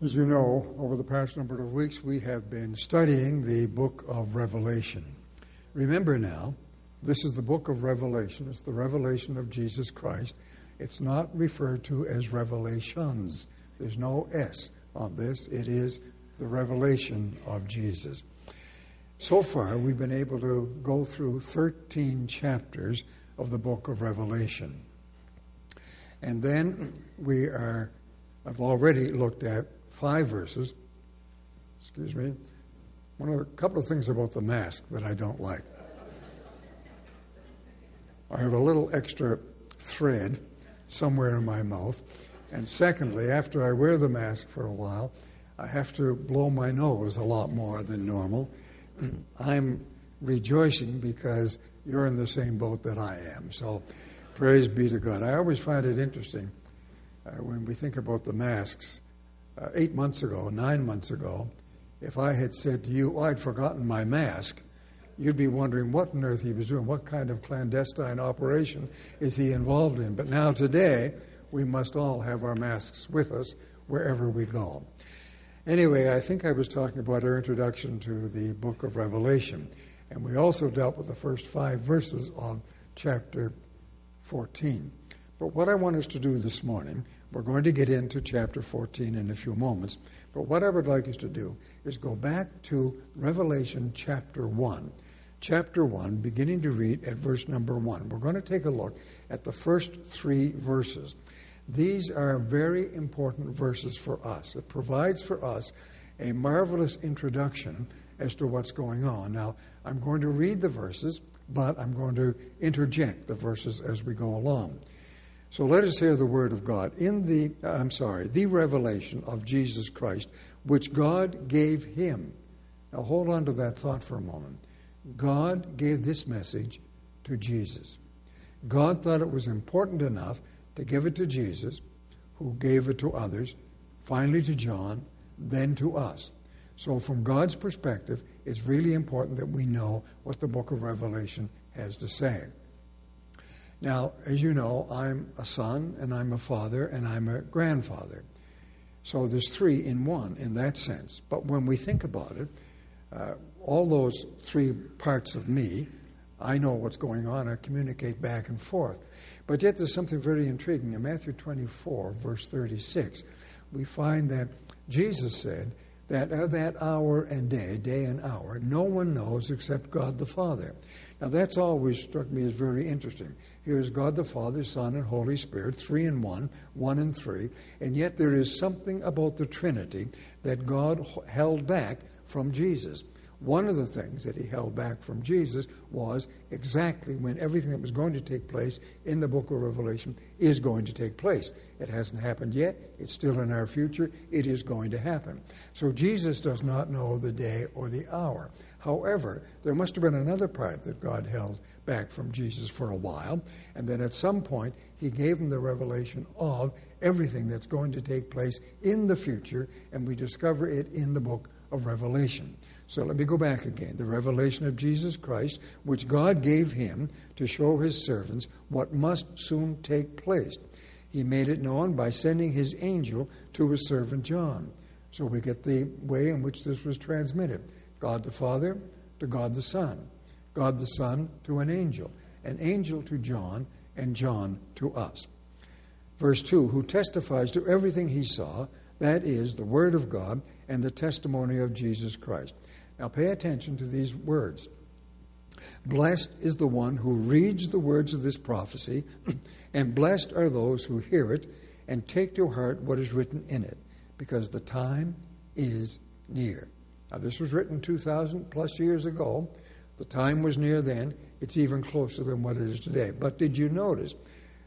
As you know, over the past number of weeks, we have been studying the book of Revelation. Remember now, this is the book of Revelation. It's the revelation of Jesus Christ. It's not referred to as revelations. There's no S on this. It is the revelation of Jesus. So far, we've been able to go through 13 chapters of the book of Revelation. And then I've already looked at 5 verses. Excuse me. A couple of things about the mask that I don't like. I have a little extra thread somewhere in my mouth. And secondly, after I wear the mask for a while, I have to blow my nose a lot more than normal. I'm rejoicing because you're in the same boat that I am. So praise be to God. I always find it interesting when we think about the masks. 9 months ago, if I had said to you, I'd forgotten my mask, you'd be wondering what on earth he was doing. What kind of clandestine operation is he involved in? But now today, we must all have our masks with us wherever we go. Anyway, I think I was talking about our introduction to the book of Revelation. And we also dealt with the first 5 verses of chapter 14. But what I want us to do this morning, we're going to get into chapter 14 in a few moments, but what I would like us to do is go back to Revelation chapter 1. Chapter 1, beginning to read at verse number 1. We're going to take a look at the first 3 verses. These are very important verses for us. It provides for us a marvelous introduction as to what's going on. Now, I'm going to read the verses, but I'm going to interject the verses as we go along. So let us hear the word of God. The revelation of Jesus Christ, which God gave him. Now hold on to that thought for a moment. God gave this message to Jesus. God thought it was important enough to give it to Jesus, who gave it to others, finally to John, then to us. So from God's perspective, it's really important that we know what the book of Revelation has to say. Now, as you know, I'm a son, and I'm a father, and I'm a grandfather. So there's 3 in 1 in that sense. But when we think about it, all those 3 parts of me, I know what's going on. I communicate back and forth. But yet there's something very intriguing. In Matthew 24, verse 36, we find that Jesus said that at that hour and day and hour, no one knows except God the Father. Now that's always struck me as very interesting. Here is God the Father, Son, and Holy Spirit, 3 in 1, 1 in 3, and yet there is something about the Trinity that God held back from Jesus. One of the things that he held back from Jesus was exactly when everything that was going to take place in the book of Revelation is going to take place. It hasn't happened yet. It's still in our future. It is going to happen. So Jesus does not know the day or the hour. However, there must have been another part that God held back from Jesus for a while, and then at some point he gave him the revelation of everything that's going to take place in the future, and we discover it in the book of Revelation. So let me go back again. The revelation of Jesus Christ, which God gave him to show his servants what must soon take place. He made it known by sending his angel to his servant John. So we get the way in which this was transmitted. God the Father to God the Son. God the Son to an angel to John, and John to us. Verse 2, who testifies to everything he saw, that is, the Word of God and the testimony of Jesus Christ. Now pay attention to these words. Blessed is the one who reads the words of this prophecy, and blessed are those who hear it and take to heart what is written in it, because the time is near. Now this was written 2,000 plus years ago. The time was near then. It's even closer than what it is today. But did you notice,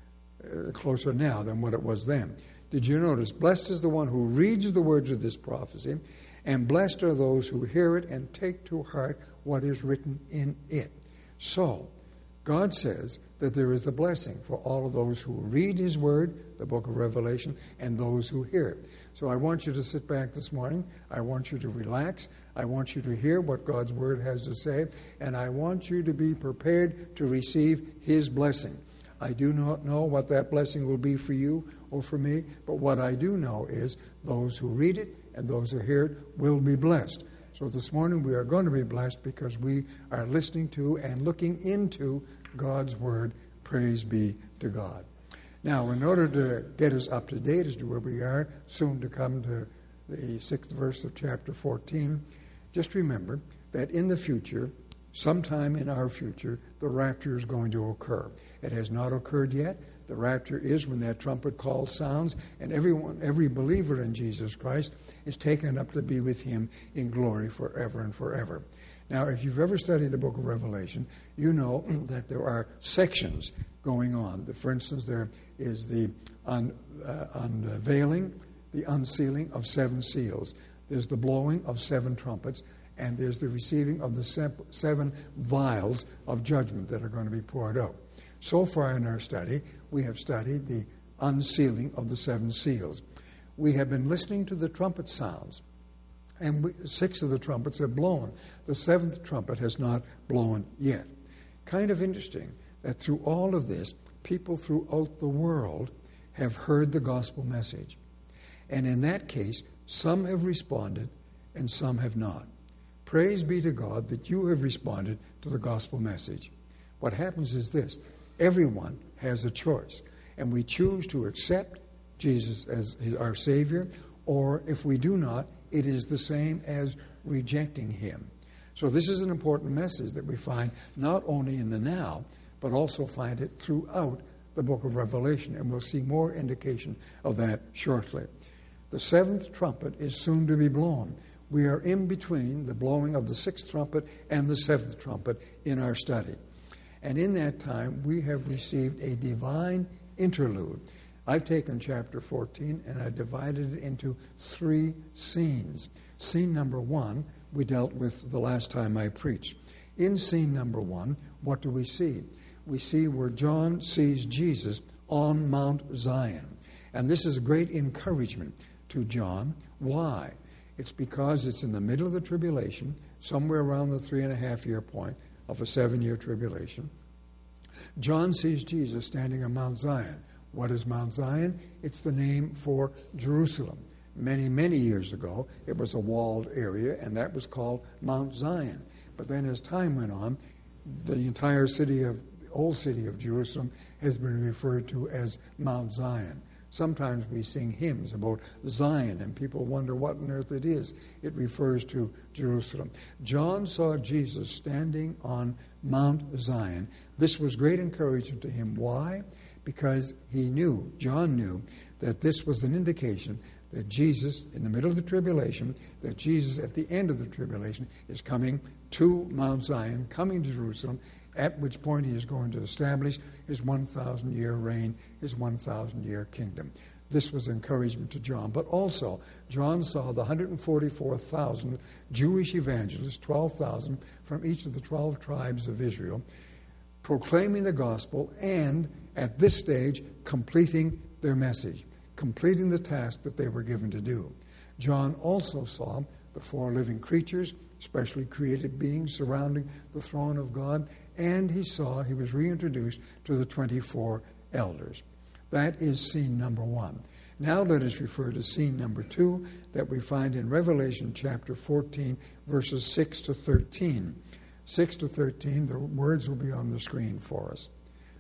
closer now than what it was then, did you notice, blessed is the one who reads the words of this prophecy, and blessed are those who hear it and take to heart what is written in it. So, God says that there is a blessing for all of those who read his word, the book of Revelation, and those who hear it. So I want you to sit back this morning. I want you to relax. I want you to hear what God's word has to say, and I want you to be prepared to receive his blessing. I do not know what that blessing will be for you or for me, but what I do know is those who read it and those who hear it will be blessed. So this morning we are going to be blessed because we are listening to and looking into God's Word. Praise be to God. Now, in order to get us up to date as to where we are, soon to come to the 6th verse of chapter 14, just remember that in the future, sometime in our future, the rapture is going to occur. It has not occurred yet. The rapture is when that trumpet call sounds, and every believer in Jesus Christ is taken up to be with him in glory forever and forever. Now, if you've ever studied the book of Revelation, you know that there are sections going on. For instance, there is the unveiling, the unsealing of 7 seals. There's the blowing of 7 trumpets, and there's the receiving of the 7 vials of judgment that are going to be poured out. So far in our study, we have studied the unsealing of the 7 seals. We have been listening to the trumpet sounds, and 6 of the trumpets have blown. The 7th trumpet has not blown yet. Kind of interesting that through all of this, people throughout the world have heard the gospel message. And in that case, some have responded and some have not. Praise be to God that you have responded to the gospel message. What happens is this: everyone has a choice, and we choose to accept Jesus as our Savior, or if we do not, it is the same as rejecting him. So this is an important message that we find not only in the now, but also find it throughout the book of Revelation, and we'll see more indication of that shortly. The 7th trumpet is soon to be blown. We are in between the blowing of the 6th trumpet and the 7th trumpet in our study. And in that time, we have received a divine interlude. I've taken chapter 14 and I divided it into 3 scenes. Scene number 1, we dealt with the last time I preached. In scene number 1, what do we see? We see where John sees Jesus on Mount Zion. And this is a great encouragement to John. Why? It's because it's in the middle of the tribulation, somewhere around the 3.5-year point of a 7-year tribulation. John sees Jesus standing on Mount Zion. What is Mount Zion? It's the name for Jerusalem. Many, many years ago, it was a walled area, and that was called Mount Zion. But then as time went on, the entire old city of Jerusalem has been referred to as Mount Zion. Sometimes we sing hymns about Zion, and people wonder what on earth it is. It refers to Jerusalem. John saw Jesus standing on Mount Zion. This was great encouragement to him. Why? Because John knew, that this was an indication that Jesus, in the middle of the tribulation, that Jesus at the end of the tribulation is coming to Mount Zion, coming to Jerusalem, at which point he is going to establish his 1,000-year reign, his 1,000-year kingdom. This was encouragement to John. But also, John saw the 144,000 Jewish evangelists, 12,000 from each of the 12 tribes of Israel, proclaiming the gospel and, at this stage, completing their message, completing the task that they were given to do. John also saw the 4 living creatures, specially created beings surrounding the throne of God, and he was reintroduced to the 24 elders. That is scene number 1. Now let us refer to scene number 2 that we find in Revelation chapter 14, verses 6 to 13. 6 to 13, the words will be on the screen for us.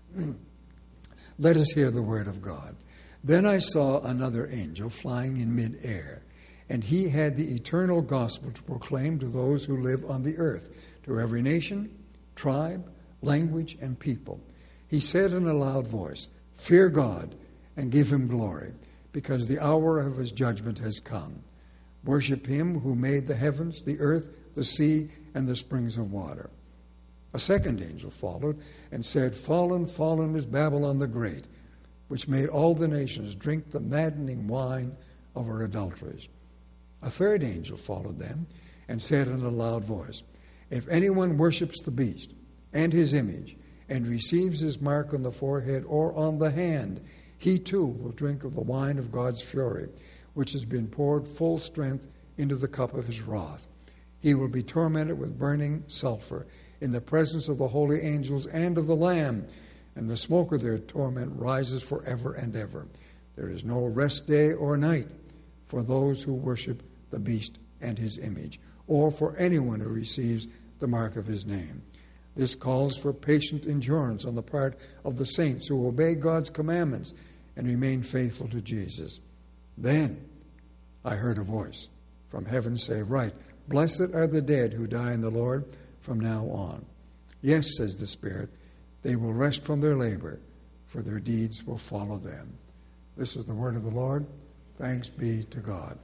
Let us hear the word of God. Then I saw another angel flying in mid-air, and he had the eternal gospel to proclaim to those who live on the earth, to every nation, tribe, language, and people. He said in a loud voice, "Fear God and give him glory, because the hour of his judgment has come. Worship him who made the heavens, the earth, the sea, and the springs of water." A second angel followed and said, "Fallen, fallen is Babylon the Great, which made all the nations drink the maddening wine of her adulteries." A third angel followed them and said in a loud voice, "If anyone worships the beast and his image and receives his mark on the forehead or on the hand, he too will drink of the wine of God's fury, which has been poured full strength into the cup of his wrath. He will be tormented with burning sulfur in the presence of the holy angels and of the Lamb, and the smoke of their torment rises forever and ever. There is no rest day or night for those who worship the beast and his image, or for anyone who receives the mark of his name. This calls for patient endurance on the part of the saints who obey God's commandments and remain faithful to Jesus. Then I heard a voice from heaven say, "Write, blessed are the dead who die in the Lord from now on." Yes, says the Spirit, they will rest from their labor, for their deeds will follow them. This is the word of the Lord. Thanks be to God.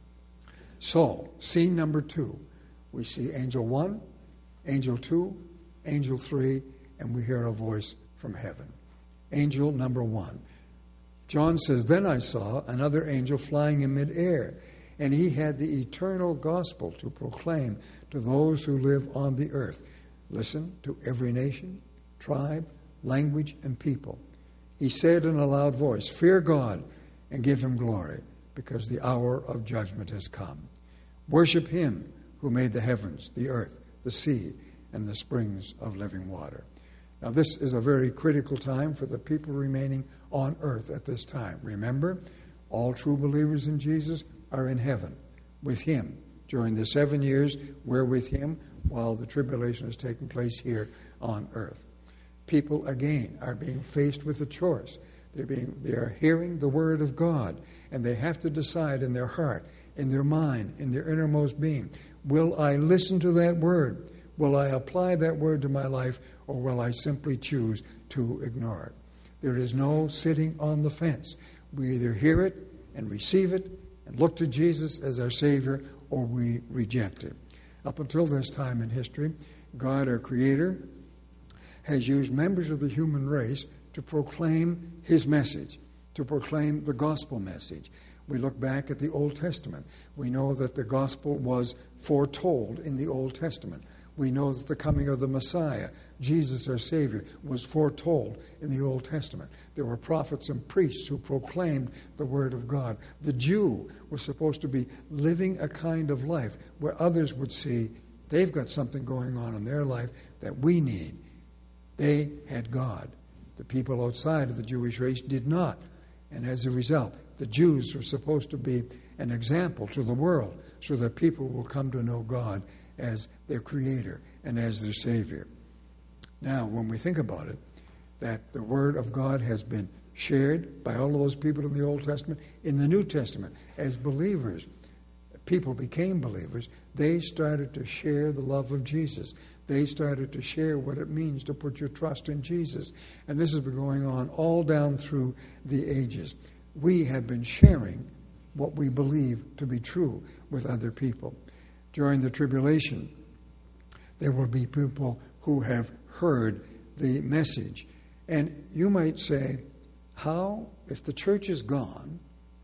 So, scene number 2. We see angel 1, angel 2, angel 3, and we hear a voice from heaven. Angel number 1. John says, "Then I saw another angel flying in midair, and he had the eternal gospel to proclaim to those who live on the earth." Listen, to every nation, tribe, language, and people. He said in a loud voice, "Fear God and give him glory, because the hour of judgment has come. Worship him who made the heavens, the earth, the sea, and the springs of living water." Now, this is a very critical time for the people remaining on earth at this time. Remember, all true believers in Jesus are in heaven with him during the 7 years we're with him while the tribulation is taking place here on earth. People, again, are being faced with a choice. They are hearing the word of God, and they have to decide in their heart, in their mind, in their innermost being, will I listen to that word? Will I apply that word to my life, or will I simply choose to ignore it? There is no sitting on the fence. We either hear it and receive it and look to Jesus as our Savior, or we reject it. Up until this time in history, God, our Creator, has used members of the human race to proclaim his message, to proclaim the gospel message. We look back at the Old Testament. We know that the gospel was foretold in the Old Testament. We know that the coming of the Messiah, Jesus our Savior, was foretold in the Old Testament. There were prophets and priests who proclaimed the Word of God. The Jew was supposed to be living a kind of life where others would see they've got something going on in their life that we need. They had God. The people outside of the Jewish race did not. And as a result, the Jews were supposed to be an example to the world so that people will come to know God as their Creator and as their Savior. Now, when we think about it, that the Word of God has been shared by all of those people in the Old Testament, in the New Testament, as believers, people became believers, they started to share the love of Jesus. They started to share what it means to put your trust in Jesus. And this has been going on all down through the ages. We have been sharing what we believe to be true with other people. During the tribulation, there will be people who have heard the message. And you might say, how, if the church is gone,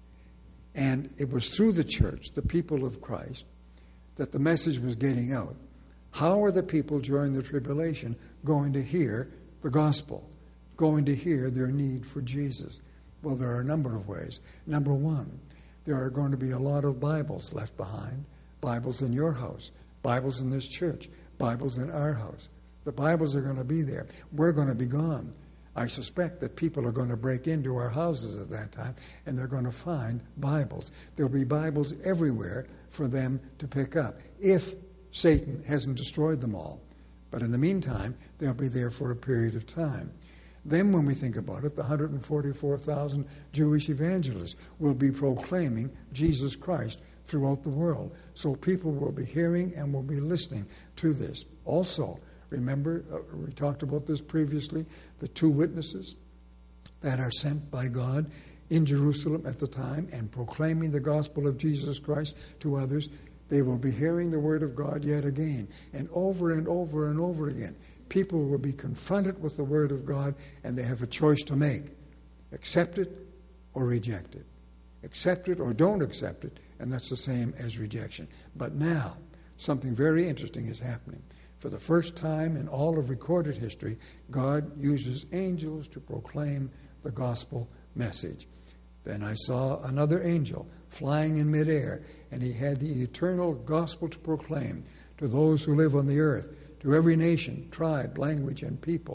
and it was through the church, the people of Christ, that the message was getting out, how are the people during the tribulation going to hear the gospel, going to hear their need for Jesus? Well, there are a number of ways. Number one, there are going to be a lot of Bibles left behind. Bibles in your house, Bibles in this church, Bibles in our house. The Bibles are going to be there. We're going to be gone. I suspect that people are going to break into our houses at that time, and they're going to find Bibles. There'll be Bibles everywhere for them to pick up, if Satan hasn't destroyed them all. But in the meantime, they'll be there for a period of time. Then when we think about it, the 144,000 Jewish evangelists will be proclaiming Jesus Christ throughout the world. So people will be hearing and will be listening to this. Also, remember, we talked about this previously, the 2 witnesses that are sent by God in Jerusalem at the time and proclaiming the gospel of Jesus Christ to others. They will be hearing the word of God yet again, and over and over and over again. People will be confronted with the word of God, and they have a choice to make. Accept it or reject it. Accept it or don't accept it, and that's the same as rejection. But now, something very interesting is happening. For the first time in all of recorded history, God uses angels to proclaim the gospel message. Then I saw another angel flying in midair, and he had the eternal gospel to proclaim to those who live on the earth, to every nation, tribe, language, and people.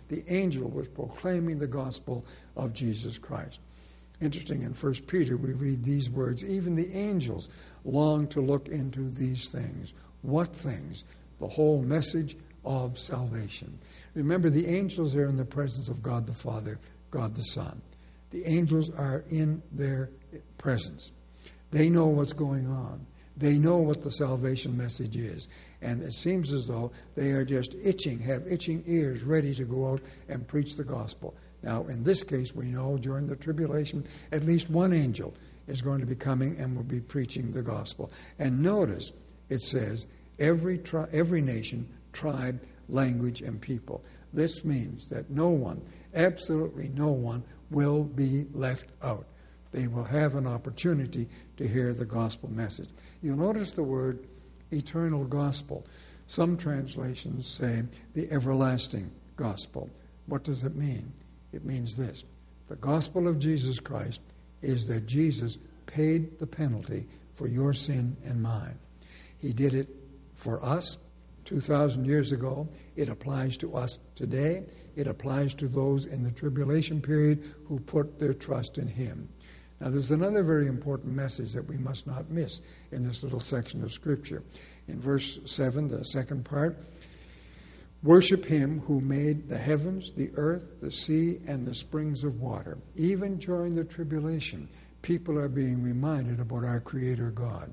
The angel was proclaiming the gospel of Jesus Christ. Interesting, in 1 Peter we read these words, even the angels long to look into these things. What things? The whole message of salvation. Remember, the angels are in the presence of God the Father, God the Son. The angels are in their presence. They know what's going on. They know what the salvation message is. And it seems as though they are just have itching ears, ready to go out and preach the gospel. Now, in this case, we know during the tribulation, at least one angel is going to be coming and will be preaching the gospel. And notice, it says, every nation, tribe, language, and people. This means that no one, absolutely no one, will be left out. They will have an opportunity to hear the gospel message. You'll notice the word eternal gospel. Some translations say the everlasting gospel. What does it mean? It means this. The gospel of Jesus Christ is that Jesus paid the penalty for your sin and mine. He did it for us 2,000 years ago. It applies to us today. It applies to those in the tribulation period who put their trust in him. Now, there's another very important message that we must not miss in this little section of Scripture. In verse 7, the second part, worship him who made the heavens, the earth, the sea, and the springs of water. Even during the tribulation, people are being reminded about our Creator God.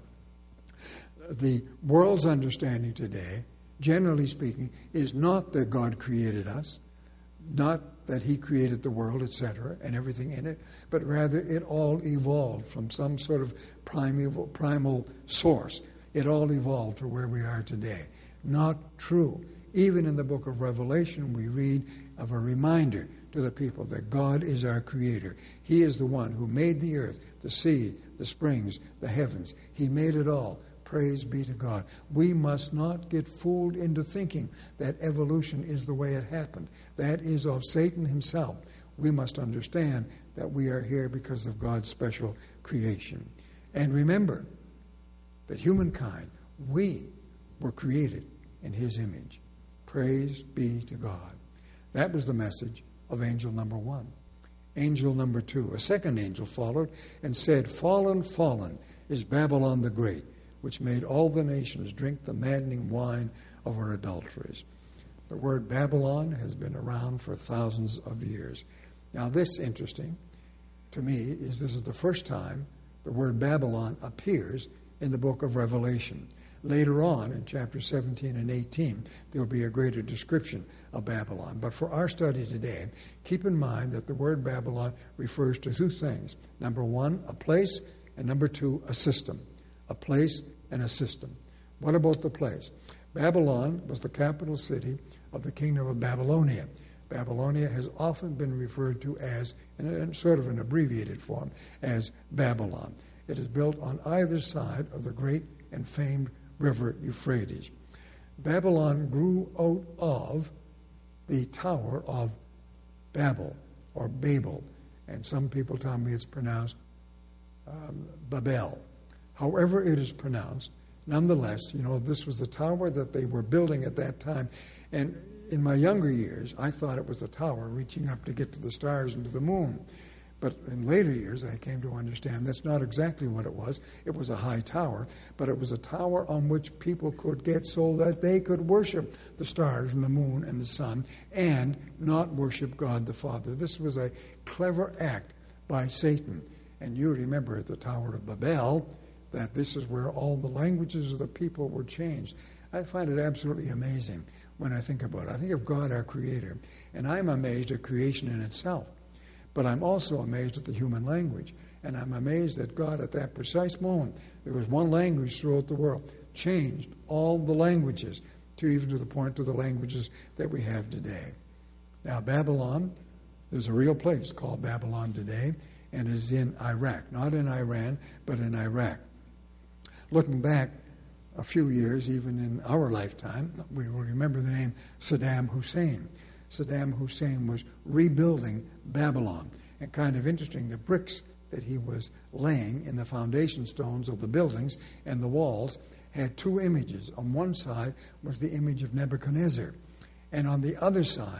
The world's understanding today, generally speaking, is not that God created us, not that he created the world, etc., and everything in it, but rather it all evolved from some sort of primal source. It all evolved to where we are today. Not true. Even in the book of Revelation, we read of a reminder to the people that God is our Creator. He is the one who made the earth, the sea, the springs, the heavens. He made it all. Praise be to God. We must not get fooled into thinking that evolution is the way it happened. That is of Satan himself. We must understand that we are here because of God's special creation. And remember that humankind, we were created in his image. Praise be to God. That was the message of angel number 1. Angel number 2. A second angel followed and said, Fallen, fallen is Babylon the Great, which made all the nations drink the maddening wine of her adulteries. The word Babylon has been around for thousands of years. Now this, interesting to me, is this is the first time the word Babylon appears in the book of Revelation. Later on, in chapters 17 and 18, there will be a greater description of Babylon. But for our study today, keep in mind that the word Babylon refers to two things. Number 1, a place, and number 2, a system. A place and a system. What about the place? Babylon was the capital city of the kingdom of Babylonia. Babylonia has often been referred to as, in sort of an abbreviated form, as Babylon. It is built on either side of the great and famed river Euphrates. Babylon grew out of the Tower of Babel, or Babel, and some people tell me it's pronounced Babel. However it is pronounced, nonetheless, this was the tower that they were building at that time. And in my younger years, I thought it was the tower reaching up to get to the stars and to the moon. But in later years, I came to understand that's not exactly what it was. It was a high tower, but it was a tower on which people could get so that they could worship the stars and the moon and the sun and not worship God the Father. This was a clever act by Satan. And you remember at the Tower of Babel that this is where all the languages of the people were changed. I find it absolutely amazing when I think about it. I think of God, our Creator, and I'm amazed at creation in itself. But I'm also amazed at the human language. And I'm amazed that God, at that precise moment, there was one language throughout the world, changed all the languages, even to the point of the languages that we have today. Now, Babylon, there's a real place called Babylon today, and it is in Iraq. Not in Iran, but in Iraq. Looking back a few years, even in our lifetime, we will remember the name Saddam Hussein. Saddam Hussein was rebuilding Babylon. And kind of interesting, the bricks that he was laying in the foundation stones of the buildings and the walls had two images. On one side was the image of Nebuchadnezzar, and on the other side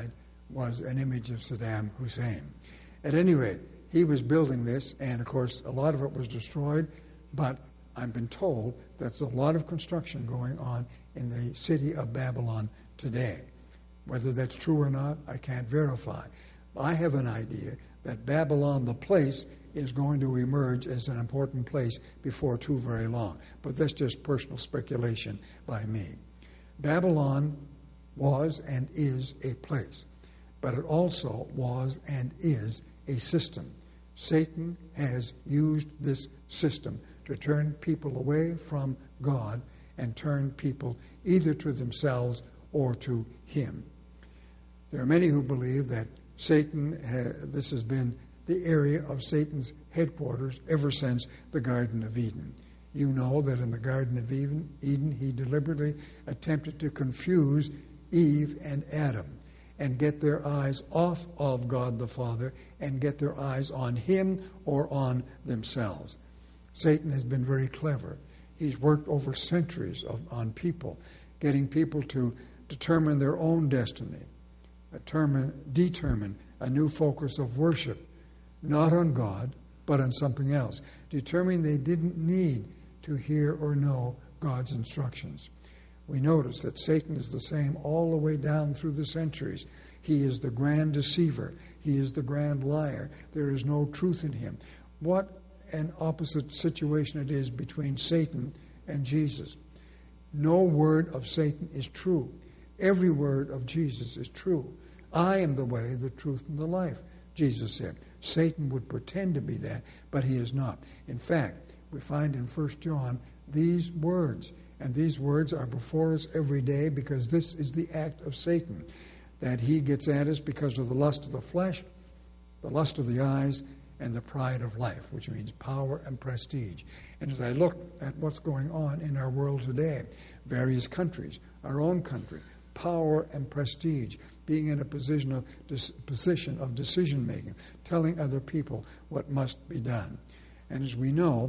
was an image of Saddam Hussein. At any rate, he was building this, and of course a lot of it was destroyed, but I've been told there's a lot of construction going on in the city of Babylon today. Whether that's true or not, I can't verify. I have an idea that Babylon, the place, is going to emerge as an important place before too very long. But that's just personal speculation by me. Babylon was and is a place, but it also was and is a system. Satan has used this system to turn people away from God and turn people either to themselves or to him. There are many who believe that this has been the area of Satan's headquarters ever since the Garden of Eden. You know that in the Garden of Eden, he deliberately attempted to confuse Eve and Adam and get their eyes off of God the Father and get their eyes on him or on themselves. Satan has been very clever. He's worked over centuries on people, getting people to determine their own destiny, determine a new focus of worship, not on God, but on something else, determining they didn't need to hear or know God's instructions. We notice that Satan is the same all the way down through the centuries. He is the grand deceiver. He is the grand liar. There is no truth in him. What an opposite situation it is between Satan and Jesus. No word of Satan is true. Every word of Jesus is true. I am the way, the truth, and the life, Jesus said. Satan would pretend to be that, but he is not. In fact, we find in 1 John these words, and these words are before us every day because this is the act of Satan, that he gets at us because of the lust of the flesh, the lust of the eyes, and the pride of life, which means power and prestige. And as I look at what's going on in our world today, various countries, our own country, power and prestige, being in a position of decision-making, telling other people what must be done. And as we know,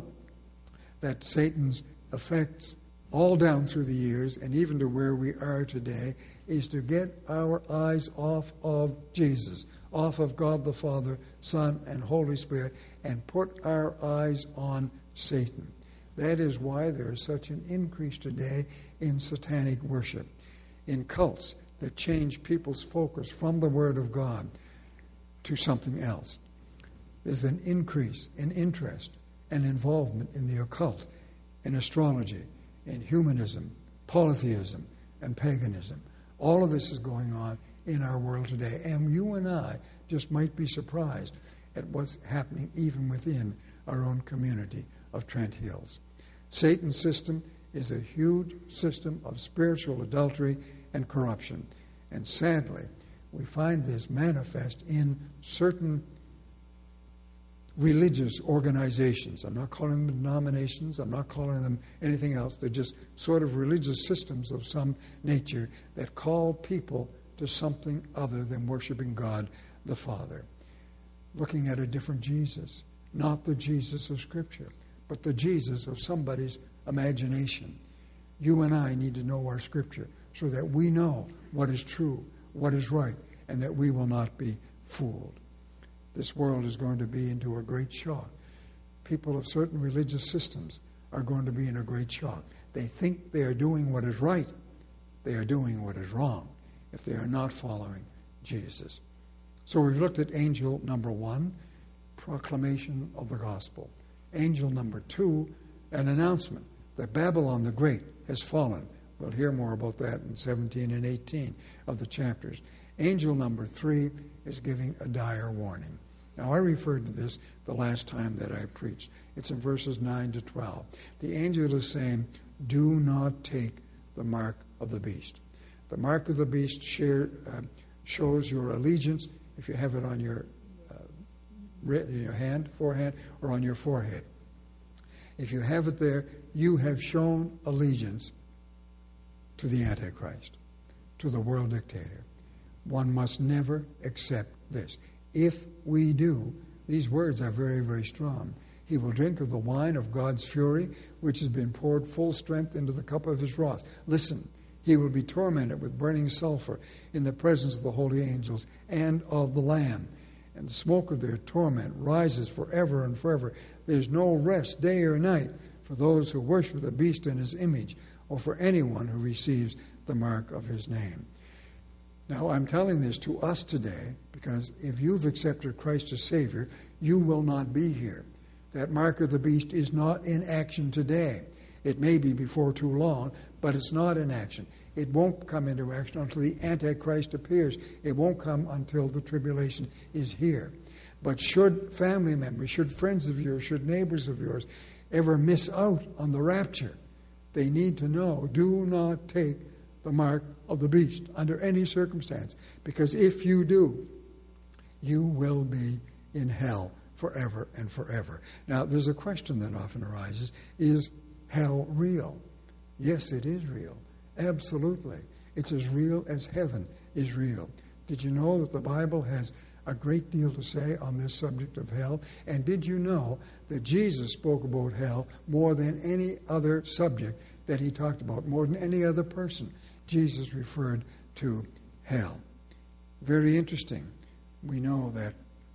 that Satan's effects all down through the years and even to where we are today is to get our eyes off of Jesus, off of God the Father, Son, and Holy Spirit, and put our eyes on Satan. That is why there is such an increase today in satanic worship, in cults that change people's focus from the Word of God to something else. There's an increase in interest and involvement in the occult, in astrology, in humanism, polytheism, and paganism. All of this is going on in our world today. And you and I just might be surprised at what's happening even within our own community of Trent Hills. Satan's system is a huge system of spiritual adultery and corruption. And sadly, we find this manifest in certain religious organizations. I'm not calling them denominations. I'm not calling them anything else. They're just sort of religious systems of some nature that call people to something other than worshiping God the Father. Looking at a different Jesus. Not the Jesus of Scripture, but the Jesus of somebody's imagination. You and I need to know our Scripture so that we know what is true, what is right, and that we will not be fooled. This world is going to be into a great shock. People of certain religious systems are going to be in a great shock. They think they are doing what is right. They are doing what is wrong if they are not following Jesus. So we've looked at angel number 1, proclamation of the gospel. Angel number 2, an announcement that Babylon the Great has fallen. We'll hear more about that in 17 and 18 of the chapters. Angel number 3 is giving a dire warning. Now, I referred to this the last time that I preached. It's in verses 9 to 12. The angel is saying, do not take the mark of the beast. The mark of the beast shows your allegiance if you have it on your hand, forehead, or on your forehead. If you have it there, you have shown allegiance to the Antichrist, to the world dictator. One must never accept this. If we do, these words are very, very strong. He will drink of the wine of God's fury, which has been poured full strength into the cup of his wrath. Listen, He will be tormented with burning sulfur in the presence of the holy angels and of the Lamb. And the smoke of their torment rises forever and forever. There's no rest day or night for those who worship the beast in his image, or for anyone who receives the mark of his name. Now, I'm telling this to us today because if you've accepted Christ as Savior, you will not be here. That mark of the beast is not in action today. It may be before too long, but it's not in action. It won't come into action until the Antichrist appears. It won't come until the tribulation is here. But should family members, should friends of yours, should neighbors of yours ever miss out on the rapture, they need to know, do not take the mark of the beast under any circumstance. Because if you do, you will be in hell forever and forever. Now, there's a question that often arises. Is hell real? Yes, it is real. Absolutely. It's as real as heaven is real. Did you know that the Bible has a great deal to say on this subject of hell? And did you know that Jesus spoke about hell more than any other subject that he talked about, more than any other person? Jesus referred to hell. Very interesting. We know that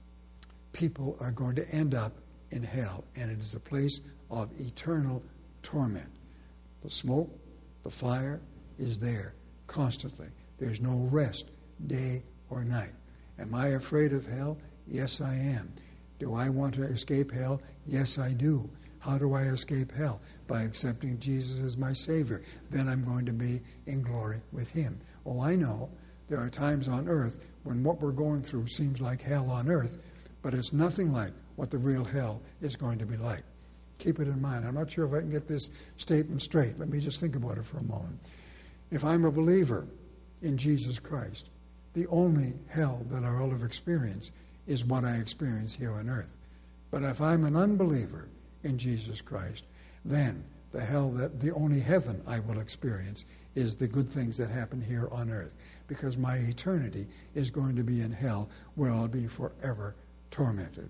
people are going to end up in hell, and it is a place of eternal torment. The smoke, the fire is there constantly. There's no rest, day or night. Am I afraid of hell? Yes, I am. Do I want to escape hell? Yes, I do. How do I escape hell? By accepting Jesus as my Savior. Then I'm going to be in glory with him. Oh, I know there are times on earth when what we're going through seems like hell on earth, but it's nothing like what the real hell is going to be like. Keep it in mind. I'm not sure if I can get this statement straight. Let me just think about it for a moment. If I'm a believer in Jesus Christ, the only hell that I will ever experience is what I experience here on earth. But if I'm an unbeliever in Jesus Christ, then the only heaven I will experience is the good things that happen here on earth, because my eternity is going to be in hell, where I'll be forever tormented.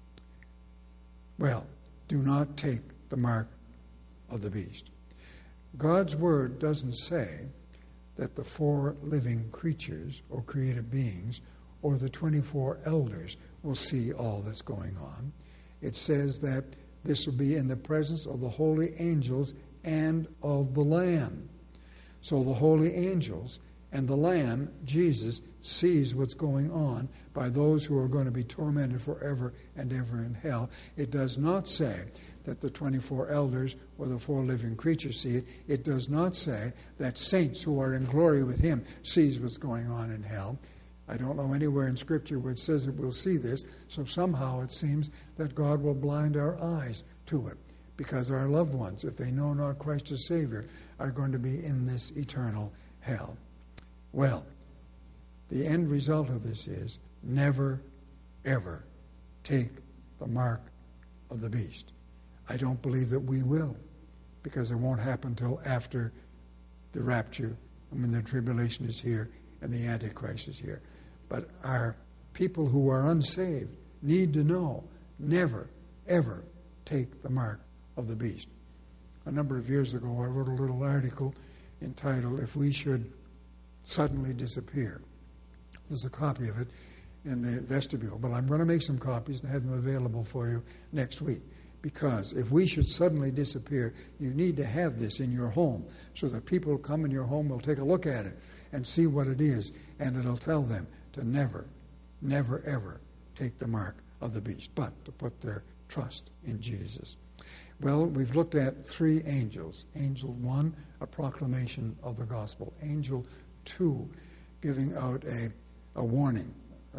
Well, do not take the mark of the beast. God's word doesn't say that the 4 living creatures or created beings or the 24 elders will see all that's going on. It says that this will be in the presence of the holy angels and of the Lamb. So the holy angels and the Lamb, Jesus, sees what's going on by those who are going to be tormented forever and ever in hell. It does not say that the 24 elders or the 4 living creatures see it. It does not say that saints who are in glory with him sees what's going on in hell. I don't know anywhere in Scripture where it says that we'll see this, so somehow it seems that God will blind our eyes to it, because our loved ones, if they know not Christ as Savior, are going to be in this eternal hell. Well, the end result of this is never, ever take the mark of the beast. I don't believe that we will, because it won't happen until after the rapture, when the tribulation is here and the Antichrist is here. But our people who are unsaved need to know, never, ever take the mark of the beast. A number of years ago, I wrote a little article entitled, "If We Should Suddenly Disappear." There's a copy of it in the vestibule, but I'm going to make some copies and have them available for you next week. Because if we should suddenly disappear, you need to have this in your home so that people who come in your home will take a look at it and see what it is, and it'll tell them to never, never, ever take the mark of the beast, but to put their trust in Jesus. Well, we've looked at 3 angels. Angel 1, a proclamation of the gospel. Angel 2, giving out a warning.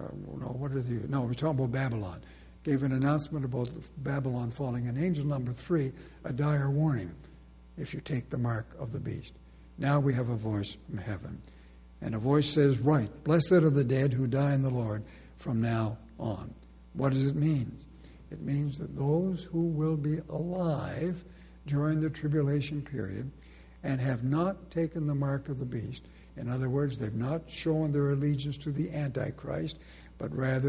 We're talking about Babylon. Gave an announcement about Babylon falling. And angel number 3, a dire warning, if you take the mark of the beast. Now we have a voice from heaven. And a voice says, "Write, blessed are the dead who die in the Lord from now on." What does it mean? It means that those who will be alive during the tribulation period and have not taken the mark of the beast, in other words, they've not shown their allegiance to the Antichrist, but rather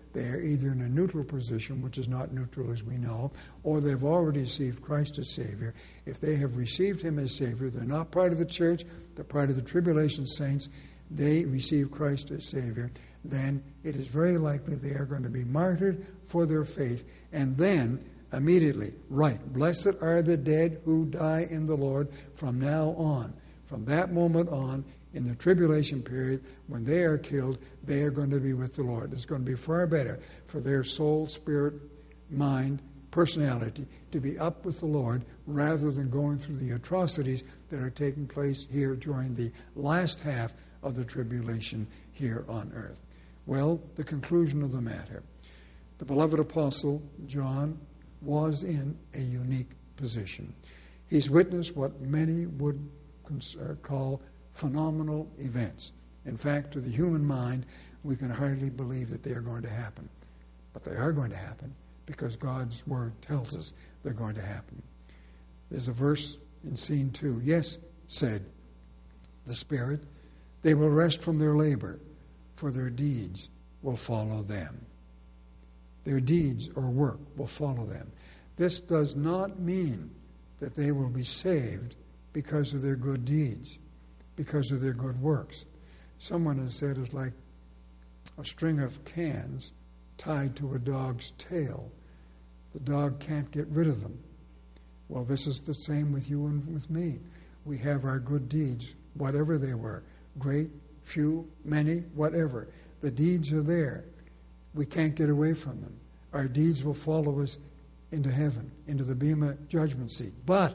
they are either in a neutral position, which is not neutral as we know, or they've already received Christ as Savior. If they have received Him as Savior, they're not part of the church, they're part of the tribulation saints, they receive Christ as Savior, then it is very likely they are going to be martyred for their faith, and then immediately, right, blessed are the dead who die in the Lord from now on. From that moment on, in the tribulation period, when they are killed, they are going to be with the Lord. It's going to be far better for their soul, spirit, mind, personality to be up with the Lord rather than going through the atrocities that are taking place here during the last half of the tribulation here on earth. Well, the conclusion of the matter. The beloved apostle John was in a unique position. He's witnessed what many would call phenomenal events. In fact, to the human mind, we can hardly believe that they are going to happen. But they are going to happen because God's Word tells us they're going to happen. There's a verse in scene 2. Yes, said the Spirit, they will rest from their labor, for their deeds will follow them. Their deeds or work will follow them. This does not mean that they will be saved because of their good deeds, because of their good works. Someone has said it's like a string of cans tied to a dog's tail. The dog can't get rid of them. Well, this is the same with you and with me. We have our good deeds, whatever they were, great, few, many, whatever. The deeds are there. We can't get away from them. Our deeds will follow us into heaven, into the Bema judgment seat. But,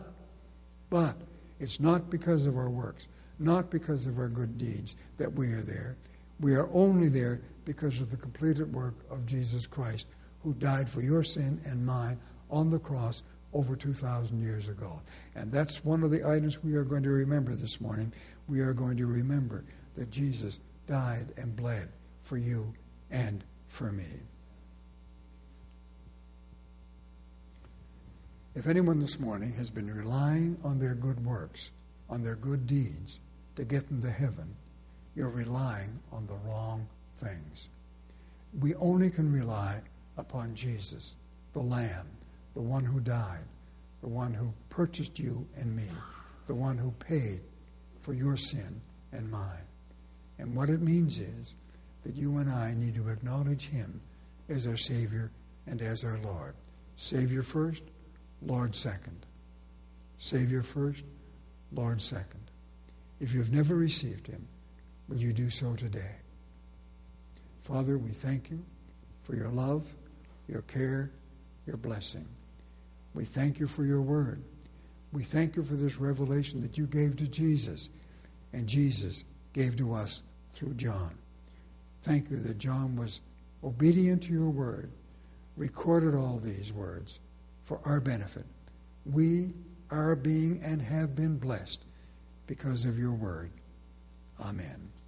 it's not because of our works, not because of our good deeds that we are there. We are only there because of the completed work of Jesus Christ, who died for your sin and mine on the cross over 2,000 years ago. And that's one of the items we are going to remember this morning. We are going to remember that Jesus died and bled for you and for me. If anyone this morning has been relying on their good works, on their good deeds to get them to heaven, you're relying on the wrong things. We only can rely upon Jesus, the Lamb, the one who died, the one who purchased you and me, the one who paid for your sin and mine. And what it means is that you and I need to acknowledge Him as our Savior and as our Lord. Savior first, Lord second. Savior first, Lord second. If you've never received Him, will you do so today? Father, we thank You for Your love, Your care, Your blessing. We thank You for Your word. We thank You for this revelation that You gave to Jesus, and Jesus gave to us through John. Thank You that John was obedient to Your word, recorded all these words for our benefit. We are being and have been blessed because of Your word. Amen.